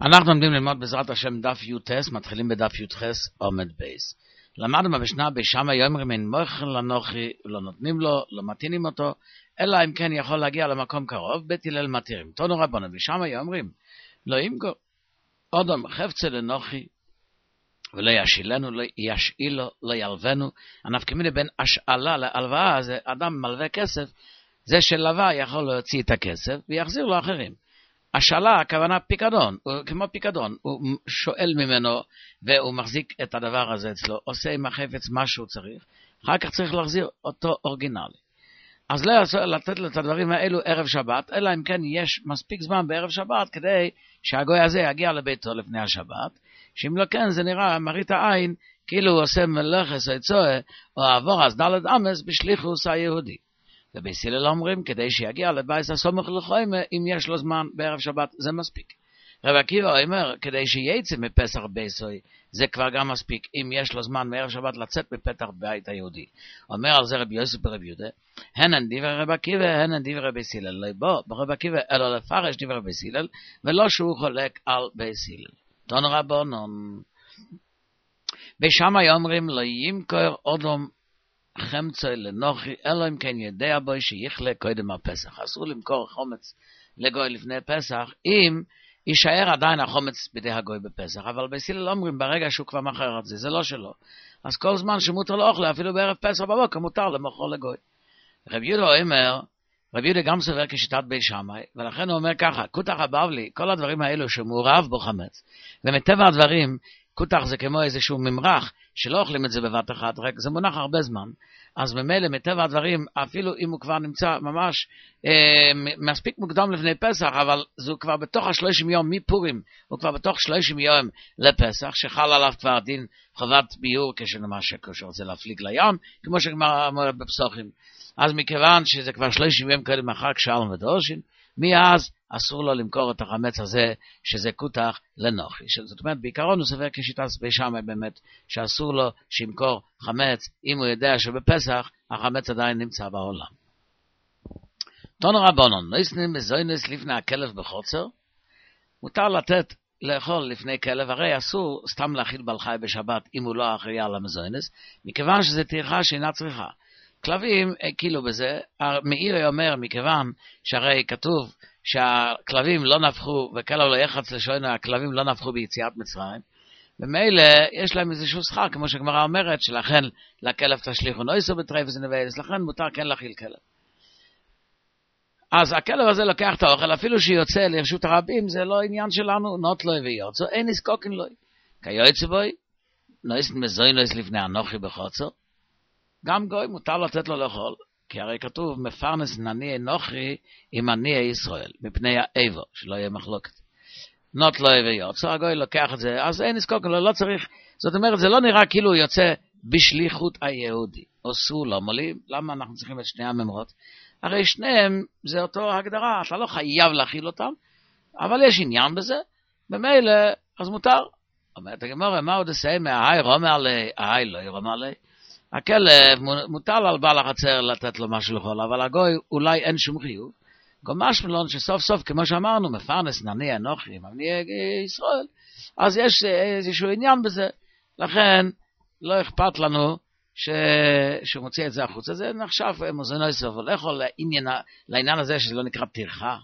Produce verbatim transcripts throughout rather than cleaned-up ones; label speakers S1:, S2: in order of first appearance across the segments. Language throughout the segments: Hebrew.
S1: אנחנו עומדים ללמוד בעזרת השם דף י"ט, מתחילים בדף י"ח עומד בייס. למדנו במשנה בשמה יאמרים אין מוכר לנוחי, לא נותנים לו, לא מתינים אותו, אלא אם כן יכול להגיע למקום קרוב, בית הלל מתירים. תנו רבנו, בשמה יאמרים, לא ימכור אדם חפצה לנוחי, ולא ישילנו, לא ישאילו, לא ילבנו. הנפקא מינה בין השאלה להלוואה, זה אדם מלווה כסף, זה שלווה יכול להוציא את הכסף ויחזיר לו אחרים. השאלה, הכוונה פיקדון, הוא, כמו פיקדון, הוא שואל ממנו והוא מחזיק את הדבר הזה אצלו, עושה עם החפץ מה שהוא צריך, אחר כך צריך להחזיר אותו אורגינלי. אז לא יעשו לתת לו את הדברים האלו ערב שבת, אלא אם כן יש מספיק זמן בערב שבת כדי שהגוי הזה יגיע לביתו לפני השבת, שאם לא כן זה נראה מראית העין כאילו הוא עושה מלאכס או צועה או עבור אז דלת אמס בשליחוס היהודי. ובית הלל אומרים כדי שיגיע לבית הסמוך לחיימה, אם יש לו זמן בערב שבת זה מספיק. רבי עקיבא אומר כדי שיצא מפסח ביסוי זה כבר גם מספיק, אם יש לו זמן מערב שבת לצאת מפתח בית היהודי. אומר על זה רבי יוסף ברבי יהודה, הן דברי רבי עקיבא הן דברי בית הלל, לא בוא ברבי עקיבא אלא לפרש דברי בית הלל, ולא שהוא חולק על בית הלל. תנו רבנן, בשמה אומרים לא ימכור אדם חמצה לנוחי, אלא אם כן יודע בו שיחלה קודם הפסח. אסור למכור חומץ לגוי לפני פסח, אם יישאר עדיין החומץ בידי הגוי בפסח. אבל בית הלל אומרים, ברגע שהוא כבר מכר את זה, זה לא שלו. אז כל זמן שמותר לו אוכלה, אפילו בערב פסח בבוקר, מותר למכור לגוי. רבי יהודה אומר, רבי יהודה גם סובר כשיטת בית שמאי, ולכן הוא אומר ככה, קוטח הבבלי, כל הדברים האלו שמעורב בו חמץ, ומטבע הדברים, קוטח זה כמו איזשהו ממרח, שלא אוכלים את זה בבת אחת, רק זה מונח הרבה זמן, אז ממילא מטבע הדברים, אפילו אם הוא כבר נמצא ממש אה, מספיק מוקדם לפני פסח, אבל זה כבר בתוך השלושים יום מפורים, הוא כבר בתוך שלושים יום לפסח, שחל עליו כבר דין חובת ביור כשלמשל שרוצה להפליג לים, כמו שגמרא אומרת בפסוחים. אז מכיוון שזה כבר שלושים יום קודם אחר כשאלם ודורשין, מאז אסור לו למכור את החמץ הזה, שזה קוטח לנוחי. זאת אומרת, בעיקרון הוא סובר כשיטת בית שמאי באמת, שאסור לו שימכור חמץ, אם הוא יודע שבפסח החמץ עדיין נמצא בעולם. תנו רבנן, נויסנים מזוינס לפני הכלב בחוצר, מותר לתת לאכול לפני כלב, הרי אסור סתם להאכיל בעל חי בשבת, אם הוא לא אחראי על המזוינס, מכיוון שזה טרחה שאינה צריכה. כלבים, כאילו בזה, מאיר אומר, מכיוון שהרי כתוב שהכלבים לא נפחו, וכלב לא יחץ לשוינו, הכלבים לא נפחו ביציאת מצרים, ומילא יש להם איזשהו שכר, כמו שגמרא אומרת, שלכן לכלב תשליכו נויסו בתרי וזה נבייס, לכן מותר כן להכיל כלב. אז הכלב הזה לוקח את האוכל, אפילו שיוצא לרשות הרבים, זה לא עניין שלנו, נות לו ויוצא, אין נזקוקן לו. כיועץ בוי, נויס מזוינס לפני הנוחי בחוצר, גם גוי מותר לתת לו לאכול, כי הרי כתוב מפרנס נניע נוחי עם עניע ישראל, מפני האיבו, שלא יהיה מחלוקת. נות לא ויוצא, הגוי לוקח את זה, אז אין נזקוק, לא, לא צריך, זאת אומרת, זה לא נראה כאילו הוא יוצא בשליחות היהודי, או סולם, למה אנחנו צריכים את שני הממרות? הרי שניהם זה אותו הגדרה, אתה לא חייב להכיל אותם, אבל יש עניין בזה, במילא, אז מותר. אומרת הגמרא, מה עוד עושה מההי רומא עלי, ההי לא ירומא עלי, הכלב מוטל על בעל החצר לתת לו משהו לאכול, אבל הגוי אולי אין שום חיוב. גומש מלון שסוף סוף, כמו שאמרנו, מפרנס נניע נוחי, נניע ישראל, אז יש איזשהו עניין בזה. לכן לא אכפת לנו ש... שהוא מוציא את זה החוצה. זה נחשב מוזינו יסוף, לאכול לעניין... לעניין הזה שזה לא נקרא טרחה.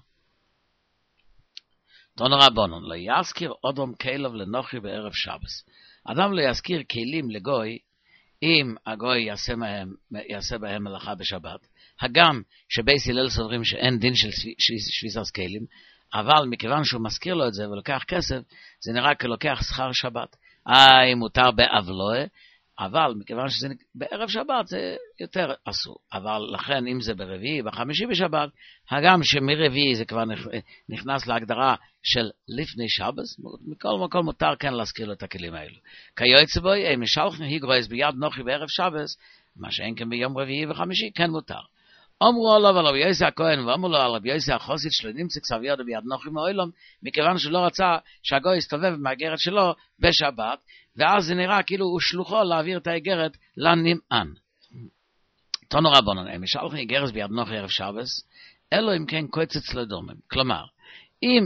S1: תנו רבנן, לא יזכיר אדם כלב לנוחי בערב שבס. אדם לא יזכיר כלים לגוי, אם הגוי יעשה בהם, יעשה בהם מלאכה בשבת, הגם שבית הלל סוברים שאין דין של שביסס כלים, אבל מכיוון שהוא מזכיר לו את זה ולוקח כסף, זה נראה כלוקח שכר שבת. אה, מותר באבלוה, אבל מכיוון שזה בערב שבת זה יותר אסור. אבל לכן אם זה ברביעי, בחמישי בשבת, הגם שמרביעי זה כבר נכנס להגדרה של לפני שבס, מכל מקום מותר כן להזכיר לו את הכלים האלו. כיועץ בוי, אם משלחנו היגרויס ביד נוחי בערב שבס, מה שאין כן ביום רביעי וחמישי, כן מותר. אמרו עליו על רבי יוסי הכהן, ואמרו לו על רבי יוסי החוסית שלו נמצא כסב ידו ביד נוחי מאוילום, מכיוון שלא רצה שהגוי יסתובב מהגרת שלו בשבת, ואז זה נראה כאילו הוא שלוחו להעביר את האגרת לנמען. תנו רבנן, אם משלחנו היגרס ביד נוחי ערב שבס, אלו אם כן קוצץ לדומם. כלומר, אם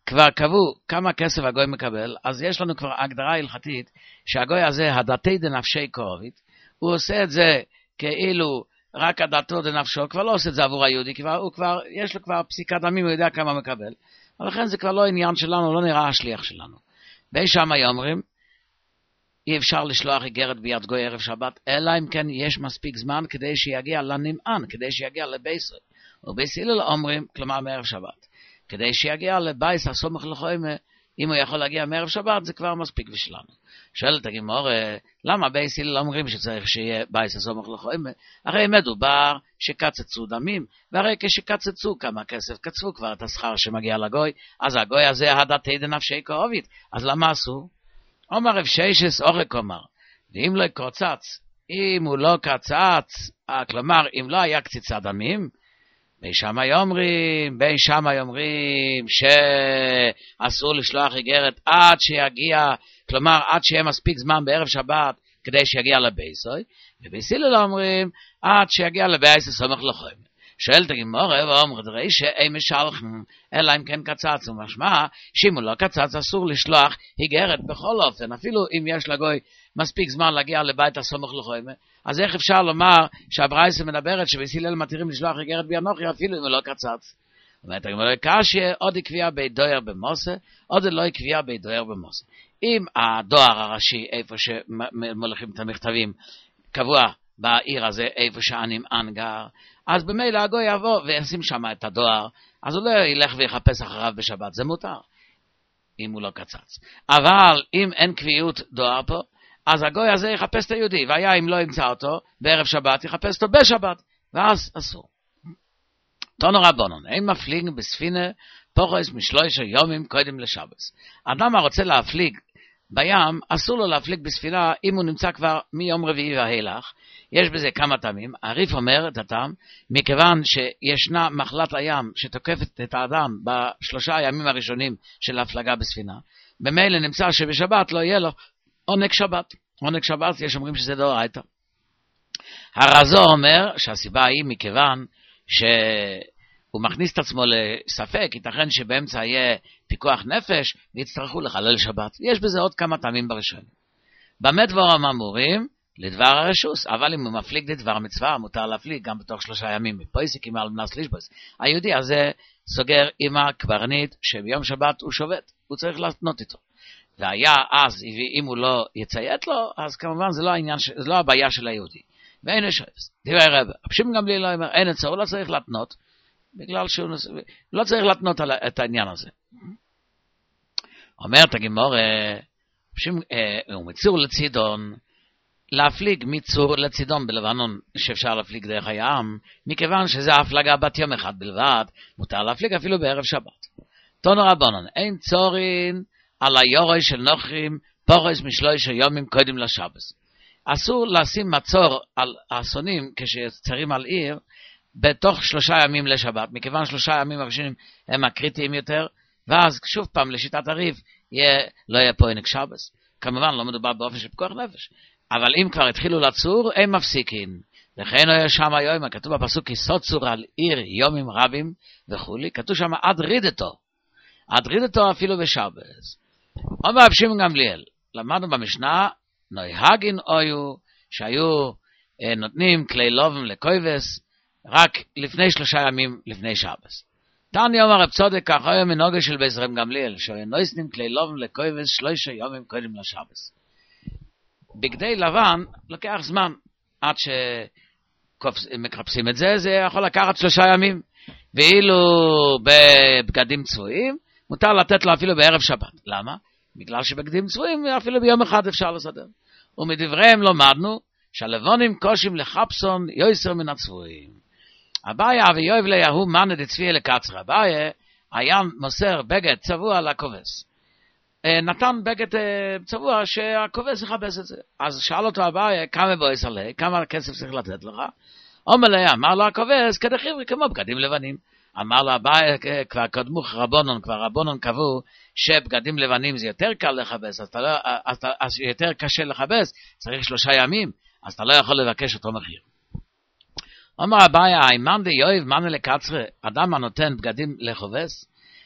S1: כבר קבעו כמה כסף הגוי מקבל, אז יש לנו כבר הגדרה הלכתית, שהגוי הזה, הדתי דנפשי קרובית, הוא עושה את זה כאילו רק הדתו דנפשו, כבר לא עושה את זה עבור היהודי, כבר, הוא כבר, יש לו כבר פסיקת דמים, הוא יודע כמה מקבל, ולכן זה כבר לא עניין שלנו, לא נראה השליח שלנו. בי שמה אומרים, אי אפשר לשלוח איגרת ביד גוי ערב שבת, אלא אם כן יש מספיק זמן כדי שיגיע לנמען, כדי שיגיע לבייסר. ובייס הלל אומרים, כלומר מערב שבת, כדי שיגיע לבייס הסומך לחוימה, אם הוא יכול להגיע מערב שבת, זה כבר מספיק בשבילנו. שואלת הגמרא, למה בייס הלל אומרים שצריך שיהיה בייס הסומך לחוימה? הרי מדובר שקצצו דמים, והרי כשקצצו כמה כסף, קצבו כבר את השכר שמגיע לגוי, אז הגוי הזה הדתי דנפשי קרובית, אז למה עשו? אומר רב ששס אורק אומר, ואם לא קוצץ, אם הוא לא קצץ, כלומר, אם לא היה קציצת דמים, בי שמאי אומרים, בי שמאי אומרים, שאסור לשלוח איגרת עד שיגיע, כלומר, עד שיהיה מספיק זמן בערב שבת, כדי שיגיע לבייסוי, ובייס הלל אומרים, עד שיגיע לבייס הסומך לחוימה. שואלת הגמרא ואומרת ראי שאי משלחן אלא אם כן קצץ, ומשמע שאם הוא לא קצץ אסור לשלוח איגרת בכל אופן, אפילו אם יש לגוי מספיק זמן להגיע לבית הסומך לחוימה, אז איך אפשר לומר שהברייתא מדברת שבייס הלל מתירים לשלוח איגרת ביד-נוחי אפילו אם הוא לא קצץ? אומרת הגמרא קשיא עוד יקביע בי דויר במוסה, עוד לא יקביע בי דויר במוסה. אם הדואר הראשי איפה שמולכים את המכתבים קבוע בעיר הזה איפה שהנמען גר, אז במילא הגוי יבוא וישים שם את הדואר, אז הוא לא ילך ויחפש אחריו בשבת, זה מותר, אם הוא לא קצץ. אבל אם אין קביעות דואר פה, אז הגוי הזה יחפש את היהודי, והיה אם לא ימצא אותו בערב שבת, יחפש אותו בשבת, ואז אסור. תנו רבונן, אין מפליג בספינה פוחס משלושה יומים קודם לשבס. אדם הרוצה להפליג בים, אסור לו להפליג בספינה אם הוא נמצא כבר מיום רביעי והילך. יש בזה כמה טעמים. הריף אומר את הטעם, מכיוון שישנה מחלת הים שתוקפת את האדם בשלושה הימים הראשונים של ההפלגה בספינה, במילא נמצא שבשבת לא יהיה לו עונג שבת. עונג שבת יש אומרים שזה דאורייתא. הרזו אומר שהסיבה היא מכיוון שהוא מכניס את עצמו לספק, ייתכן שבאמצע יהיה פיקוח נפש ויצטרכו לחלל שבת. יש בזה עוד כמה טעמים בראשונים. במה דבורם אמורים? לדבר הרשוס, אבל אם הוא מפליג לדבר מצווה, מותר להפליג גם בתוך שלושה ימים, מפויסיק עם אלמנס לישבוס. היהודי הזה סוגר עם הקברניט שביום שבת הוא שובת, הוא צריך להתנות איתו. והיה אז, אם הוא לא יציית לו, אז כמובן זה לא, העניין, זה לא הבעיה של היהודי. ואין יש, דברי רב, הפשים גם לי לא אומר, אין את זה, הוא לא צריך להתנות, בגלל שהוא לא צריך להתנות את העניין הזה. אומרת הגמרא, הוא מצור לצידון, להפליג מצור לצידון בלבנון, שאפשר להפליג דרך הים, מכיוון שזה ההפלגה בת יום אחד בלבד, מותר להפליג אפילו בערב שבת. תנו רבונן, אין צורין על היורוי של נוחים, פורס משלושה יומים קודם לשבס. אסור לשים מצור על האסונים כשצרים על עיר, בתוך שלושה ימים לשבת, מכיוון שלושה ימים הראשונים הם הקריטיים יותר, ואז שוב פעם לשיטת הריב, יהיה, לא יהיה פה עונג שבס. כמובן לא מדובר באופן של פיקוח נפש, אבל אם כבר התחילו לצור, הם מפסיקים. לכן היה שם היום, כתוב בפסוק, כיסות צור על עיר יומים רבים וכולי, כתוב שם עד רידתו, עד רידתו אפילו בשבס. אומר רב שמעון גמליאל, למדנו במשנה, נויהגין היו, שהיו אה, נותנים כלי לובן לקויבס, רק לפני שלושה ימים לפני שבס. תני אומר רב צודק, כך היה מנהגו של בית רב גמליאל, שהיו נותנים כלי לובן לקויבס שלושה ימים קודם לשבס. בגדי לבן לוקח זמן עד שמקרפסים את זה, זה יכול לקחת שלושה ימים, ואילו בבגדים צבועים מותר לתת לו אפילו בערב שבת. למה? בגלל שבגדים צבועים אפילו ביום אחד אפשר לסדר. ומדבריהם לומדנו שהלבונים קושים לחפסון יויסר מן הצבועים. הבעיה ויואב ליהו מנה דצביה לקצרה. הבעיה היה מוסר בגד צבוע לכובס. נתן בגד צבוע שהכובס יחפש את זה. אז שאל אותו הבעיה, כמה בויס עלי, כמה כסף צריך לתת לך? אומר לה, אמר לו הכובס, כדחיברי כמו בגדים לבנים. אמר לו הבעיה, כבר קדמו רבונון, כבר רבונון קבעו שבגדים לבנים זה יותר קל לחפש, אז, לא, אז, אז יותר קשה לחפש, צריך שלושה ימים, אז אתה לא יכול לבקש אותו מחיר. אומר הבעיה, אימן די יואב מנה לקצרה, אדם הנותן בגדים לחובס,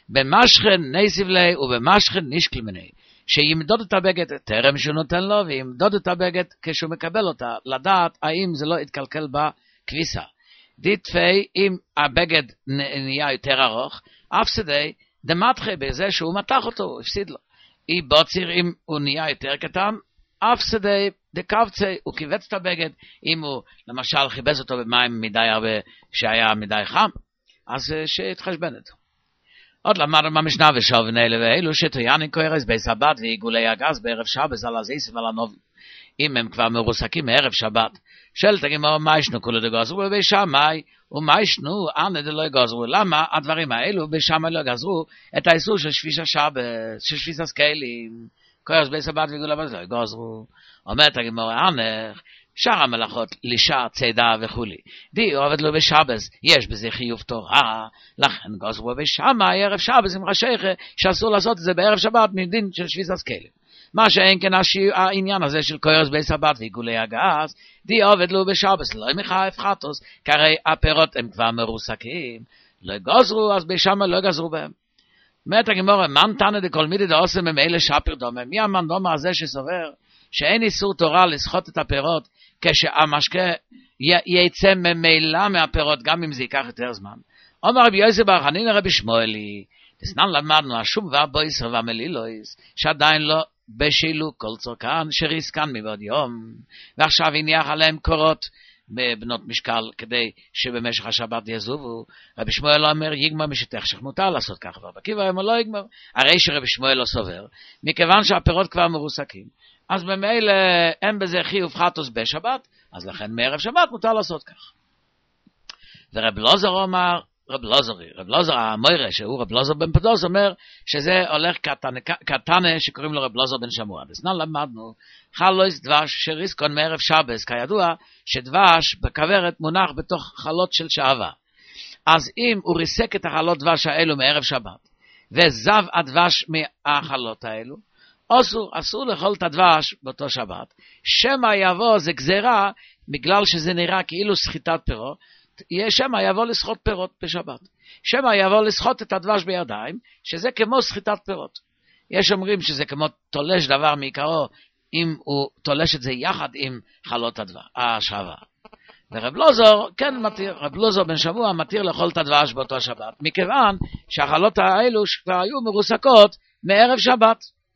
S1: במשכן ניסיב לי ובמשכן נשקל מני. שימדוד את הבגד טרם שהוא נותן לו, וימדוד את הבגד כשהוא מקבל אותה, לדעת האם זה לא יתקלקל בכביסה. דיטפי, אם הבגד נהיה יותר ארוך, אף שדי, דמתחה בזה שהוא מתח אותו, הוא הפסיד לו. אי בוציר, אם הוא נהיה יותר קטן, אף שדי, דקבצי, הוא קיבץ את הבגד, אם הוא למשל חיבס אותו במים מדי הרבה, שהיה מדי חם, אז שיתחשבן אותו. עוד למדנו במשנה ושוב ונאלה ואלו שטויאני קוירס בסבת ועיגולי הגז בערב שבס על הזיסים ועל הנובים. אם הם כבר מרוסקים מערב שבת, שאלת הגמרא מה ישנו כולו דגזרו ובשמאי, ומה ישנו אנה דלא גזרו. למה הדברים האלו בשמאי לא גזרו את האיסור של שפיש השבת, של שפיש הסקיילים, קוירס בסבת ועיגולי הגז לא גזרו. אומרת הגמרא אנה, שאר המלאכות, לישה, צידה וכולי. די עובד לו בשבס, יש בזה חיוב תורה, לכן גזרו בשמה, ערב שבס עם רשייך, שאסור לעשות את זה בערב שבת מדין של שביס הסקלים. מה שאין כן העניין הזה של קוירס בסבת ועיגולי הגז, די עובד לו בשבס, לא מחייב חטוס, כי הרי הפירות הם כבר מרוסקים, לא גזרו, אז בשמה לא גזרו בהם. אומרת הגמרא, מן תנא דכל מידי דעושה ממילא שפיר דומה, מי המן דומה הזה שסובר, שאין איסור תורה לסחוט את הפירות, כשהמשקה יצא ממילא מהפירות, גם אם זה ייקח יותר זמן. אומר רבי יוסי בר חנינא רבי שמואלי, תסנן למדנו, השום והבויסר והמלילויס, שעדיין לא בשילו כל צורכן, שריסקן מבעוד יום, ועכשיו הניח עליהם קורות בבנות משקל, כדי שבמשך השבת יזובו. רבי שמואל אומר, יגמר משתך שמותר לעשות ככה, ורבי עקיבא אומר, לא יגמר. הרי שרבי שמואל לא סובר, מכיוון שהפירות כבר מרוסקים, אז במילא אין בזה חיוב חטוס בשבת, אז לכן מערב שבת מותר לעשות כך. ורב לוזר אומר, רב לוזרי, רב לוזר המוירה, שהוא רב לוזר בן פדוס, אומר שזה הולך קטנה שקוראים לו רב לוזר בן שמוע. דסנן למדנו, חלויס דבש שריסקון מערב שבס, כידוע שדבש בכוורת מונח בתוך חלות של שעבה. אז אם הוא ריסק את החלות דבש האלו מערב שבת, וזב הדבש מהחלות האלו, אסור, אסור לאכול את הדבש באותו שבת. שמא יבוא זה גזירה, בגלל שזה נראה כאילו סחיטת פירות, שמא יבוא לסחוט פירות בשבת. שמא יבוא לסחוט את הדבש בידיים, שזה כמו סחיטת פירות. יש אומרים שזה כמו תולש דבר מעיקרו, אם הוא תולש את זה יחד עם חלות הדבש, השעבה. ורב לוזר, כן מתיר, רב לוזר בן שבוע מתיר לאכול את הדבש באותו שבת, מכיוון שהחלות האלו כבר היו מרוסקות מערב שבת.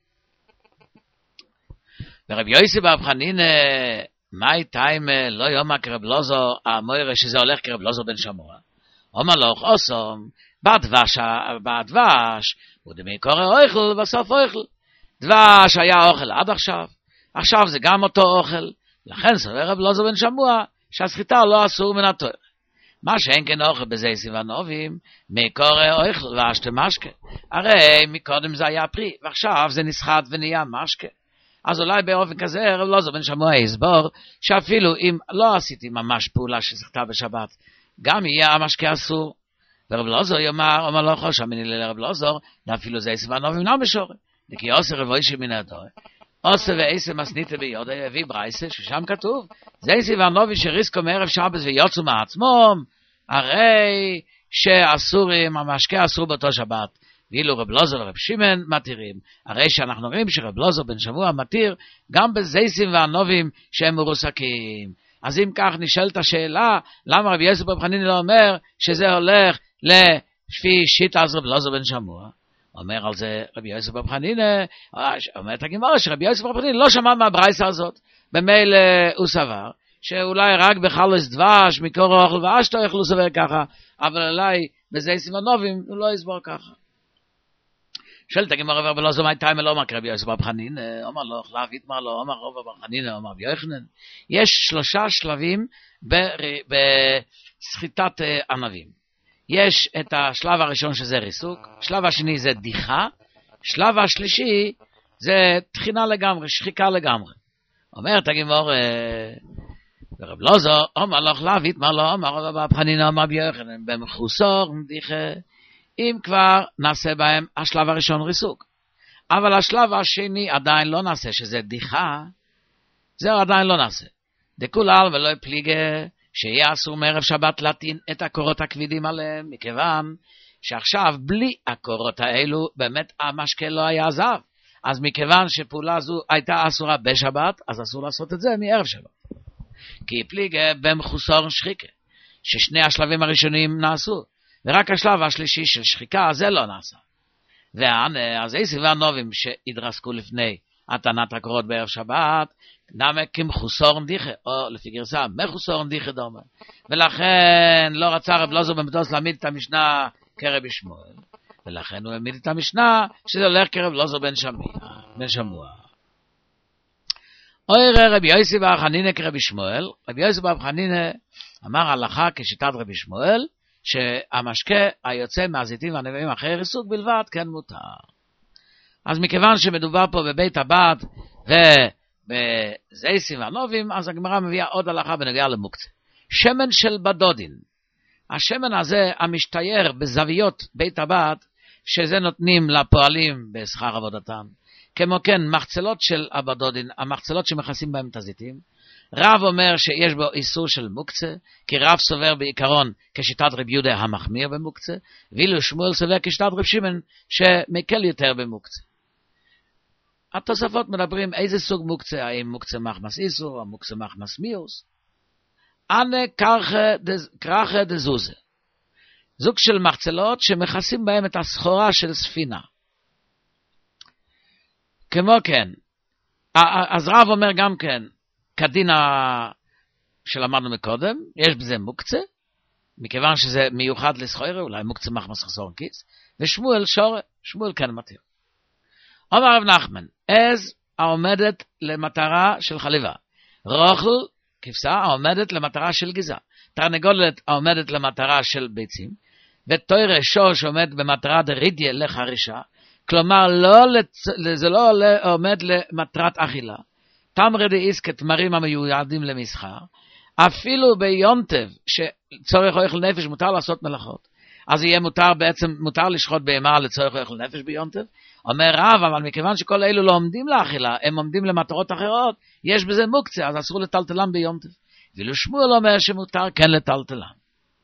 S1: ורב יוסי בר חנינא, מאי טיימא לא יומא כרב לוזר, המוירה שזה הולך כרב לוזר בן שמוע. אומר לו, אוסום, בדבש, בדבש, ודמי קורא אוכל, בסוף אוכל. דבש היה אוכל עד עכשיו, עכשיו זה גם אותו אוכל, לכן סובר רב לוזר בן שמוע, שהסחיטה לא אסור מן התורה. מה שאין כן אוכל בזה סיבנובים, מי קורא אוכל ואשתה משקה. הרי מקודם זה היה פרי, ועכשיו זה נסחט ונהיה משקה. אז אולי באופן כזה רב לוזר בן שמוע יסבור שאפילו אם לא עשיתי ממש פעולה שסחטה בשבת, גם יהיה המשקה אסור. ורב לוזר יאמר, אומר לא חושב מני לרב לוזר, אפילו זה סיבנובים לא משורת. דקי עושה רבוי שמן הדור. עושה ועשה מסניתה ביודה יביא ברייסה, ששם כתוב, זה סיבנובים שריסקו מערב שבת ויוצאו מעצמם, הרי שאסורים, המשקה אסור באותו שבת. ואילו רב לוזר ורב שמעון מתירים, הרי שאנחנו רואים שרב לוזר בן שבוע מתיר גם בזייסים והנובים שהם מרוסקים. אז אם כך נשאלת השאלה, למה רבי יוסי בר חנינא לא אומר שזה הולך לפי שיטה אז רב לוזר בן שבוע? אומר על זה רבי יוסי בר חנינא, אומרת הגמרא שרבי יוסי בר חנינא לא שמע מהברייסה הזאת, במילא הוא סבר, שאולי רק בחלוס דבש, מקור אוכל ואשתו יוכלו סבר ככה, אבל אולי בזייסים והנובים הוא לא יסבור ככה. שואלת הגמרא רב לוזר מאי טיימא לא אומר כרבי יוסי בר חנינא, אומר לו חלב יתמר לו, אומר רב בר חנינא, אומר רבי יוחנן. יש שלושה שלבים בסחיטת ענבים. יש את השלב הראשון שזה ריסוק, שלב השני זה דיחה, שלב השלישי זה תחינה לגמרי, שחיקה לגמרי. אומרת הגמרא רב לוזר, אומר לו חלב יתמר לו, אומר רב בר חנינא, אומר רבי יוחנן, במחוסור דיחה, אם כבר נעשה בהם השלב הראשון ריסוק. אבל השלב השני עדיין לא נעשה, שזה דיחה, זה עדיין לא נעשה. דכולל ולא פליגה, שיהיה אסור מערב שבת להטעין את הקורות הכבידים עליהם, מכיוון שעכשיו בלי הקורות האלו באמת המשקה לא היה זב. אז מכיוון שפעולה זו הייתה אסורה בשבת, אז אסור לעשות את זה מערב שבת. כי פליגה במחוסור שחיקה, ששני השלבים הראשונים נעשו, ורק השלב השלישי של שחיקה, זה לא נעשה. ואז איסי והנובים שהדרסקו לפני התנת הקורות בערב שבת, נמה כמחוסור נדיחה, או לפי גרסה, מחוסור נדיחה דומה. ולכן לא רצה רב לוזור במטוס להעמיד את המשנה כרבי שמואל, ולכן הוא העמיד את המשנה שזה הולך כרב לוזור בן שמוע. בן שמוע. אוי רבי יוסי בר חנינא כרבי שמואל, רבי יוסי בר חנינא אמר הלכה כשיטת רבי שמואל, שהמשקה היוצא מהזיתים והנביאים אחרי ריסוק בלבד כן מותר. אז מכיוון שמדובר פה בבית הבת ובזייסים והנובים, אז הגמרא מביאה עוד הלכה בנוגע למוקצה. שמן של בדודין. השמן הזה המשתייר בזוויות בית הבת, שזה נותנים לפועלים בשכר עבודתם. כמו כן, מחצלות של הבדודין, המחצלות שמכסים בהם את הזיתים. רב אומר שיש בו איסור של מוקצה, כי רב סובר בעיקרון כשיטת רב יהודה המחמיר במוקצה, ואילו שמואל סובר כשיטת רב שמעון שמקל יותר במוקצה. התוספות מדברים איזה סוג מוקצה, האם מוקצה מחמס איסור או מוקצה מחמס מיוס. אנה קרחה דזוזה, זוג של מחצלות שמכסים בהם את הסחורה של ספינה. כמו כן, אז רב אומר גם כן, כדין שלמדנו מקודם, יש בזה מוקצה, מכיוון שזה מיוחד לסחורה, אולי מוקצה מחמס חסור כיס, ושמואל שורה, שמואל כן מתיר. אומר רב נחמן, עז העומדת למטרה של חליבה, רוכל כבשה העומדת למטרה של גזע, תרנגולת העומדת למטרה של ביצים, ותוירה שור שעומד במטרה דרידיה לחרישה, כלומר לא לצ... זה לא עומד למטרת אכילה, תמרי דאיס כתמרים המיועדים למסחר, אפילו ביונטב שצורך אוכל נפש מותר לעשות מלאכות, אז יהיה מותר בעצם, מותר לשחוט בהמה לצורך אוכל נפש ביונטב. אומר רב, אבל מכיוון שכל אלו לא עומדים לאכילה, הם עומדים למטרות אחרות, יש בזה מוקצה, אז אסור לטלטלם ביונטב. ואילו שמואל אומר שמותר כן לטלטלם.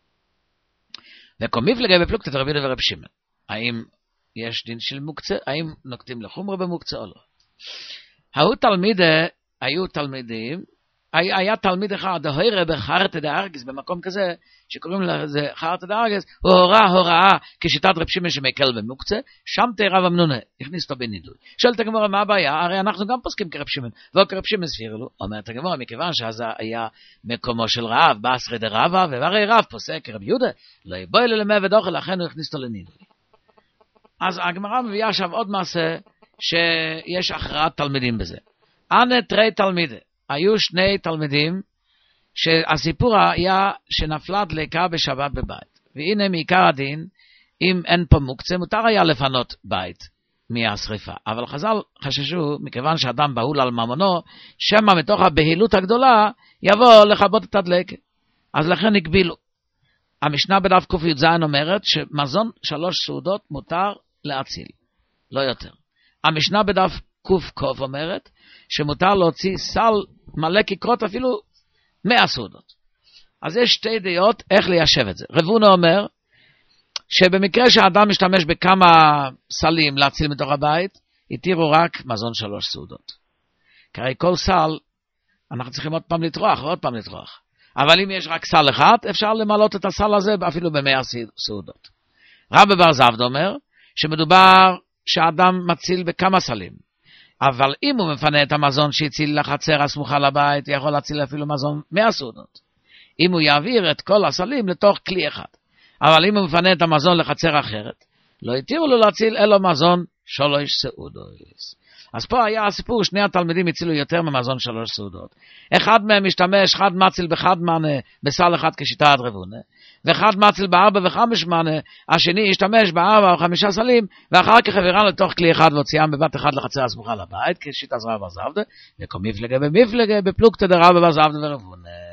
S1: וקומיף לגבי פלוגתא רבי יהודה ורבי שמעון, האם יש דין של מוקצה, האם נוקטים לחומרה במוקצה או לא? היו תלמידי, היו תלמידים, היה תלמיד אחד, ההירה בחרטא דארגס, במקום כזה, שקוראים לזה חרטא דארגס, הוא הוראה הוראה כשיטת רב שמעון שמקל במוקצה, שם תרב אמנונה, הכניס אותו בנידוי. שואלת הגמרא, מה הבעיה? הרי אנחנו גם פוסקים כרב שמעון, ולא כרב שמעון ספיר לו. אומרת הגמרא, מכיוון שזה היה מקומו של רב, באסרי דרבה, והרי רב פוסק כרב יהודה, לא יבוא אלה למעבד אוכל, לכן הוא הכניס אותו לנידוי. אז הגמרא מביאה עכשיו עוד מעשה, שיש הכרעת תלמידים בזה. אנה תרי תלמידי. היו שני תלמידים שהסיפור היה שנפלה דלקה בשבת בבית. והנה מעיקר הדין, אם אין פה מוקצה, מותר היה לפנות בית מהשריפה. אבל חז"ל חששו, מכיוון שאדם בהול על ממונו, שמא מתוך הבהילות הגדולה יבוא לכבות את הדלקה. אז לכן הגבילו. המשנה בדף ק"ז אומרת שמזון שלוש סעודות מותר להציל, לא יותר. המשנה בדף ק"ק אומרת שמותר להוציא סל מלא כיכרות אפילו מאה סעודות. אז יש שתי דעות איך ליישב את זה. רב הונא אומר שבמקרה שהאדם משתמש בכמה סלים להציל מתוך הבית, התירו רק מזון שלוש סעודות. כי הרי כל סל אנחנו צריכים עוד פעם לטרוח ועוד פעם לטרוח. אבל אם יש רק סל אחד, אפשר למלות את הסל הזה אפילו במאה סעודות. רבי בר זבד אומר שמדובר שהאדם מציל בכמה סלים. אבל אם הוא מפנה את המזון שהציל לחצר הסמוכה לבית, הוא יכול להציל אפילו מזון מאה סעודות. אם הוא יעביר את כל הסלים לתוך כלי אחד. אבל אם הוא מפנה את המזון לחצר אחרת, לא יתירו לו להציל אלו מזון שלוש סעודות. אז פה היה הסיפור, שני התלמידים הצילו יותר ממזון שלוש סעודות. אחד מהם משתמש, אחד מציל בחד מנה, בסל אחד כשיטת רב הונא, ואחד מציל בארבע וחמש מנה, השני ישתמש בארבע או חמישה סלים, ואחר כך העבירם לתוך כלי אחד והוציאם בבת אחד לחצר הסמוכה לבית, כשיטת רב בר זבדא, וקומיף לגבי מפלגה בפלוגתא דרב בר זבדא ורב הונא.